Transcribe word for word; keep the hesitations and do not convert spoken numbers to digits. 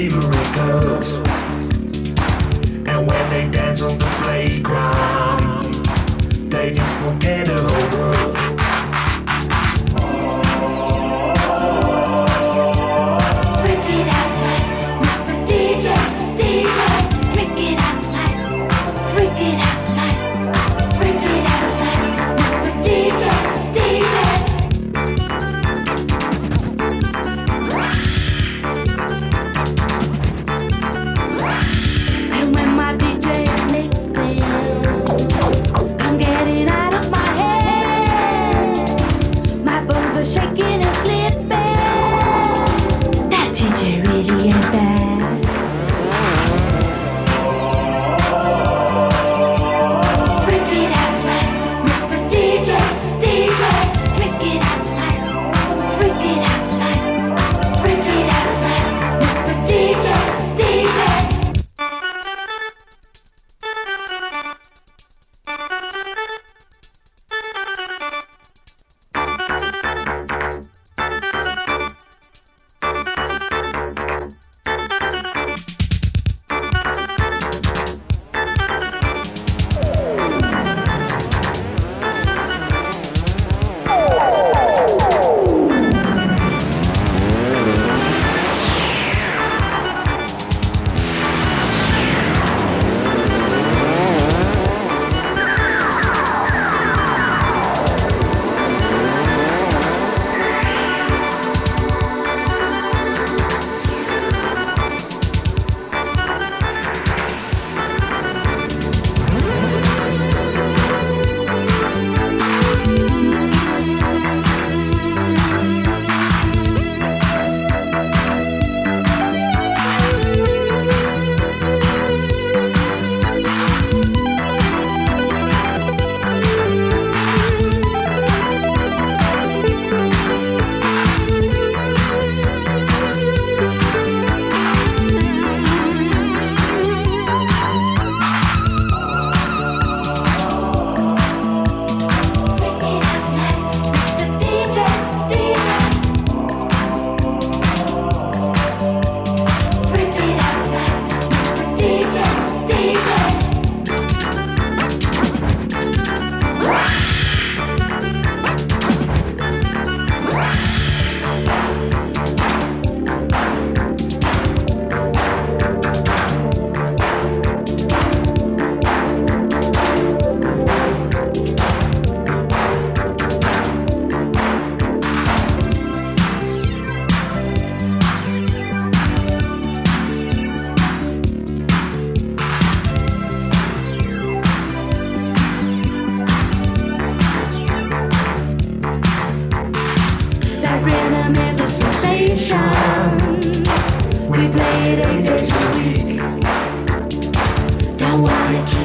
favorite girls. And when they dance on the playground, they just forget the whole world. Freak it out tonight, Mister D J, D J. Freak it out tonight, freak it out tonight, freak it out tonight, Mister D J, D J. And when my D J is mixing, I'm getting out of my head. My bones are shaking and slipping. That D J really ain't bad. Freak it out tonight, Mister D J, D J. Freak it out tonight, freak it out tonight, freak it out tonight, Mister D J, D J. That rhythm is a sensation. We play it eight days a week. Don't wanna keep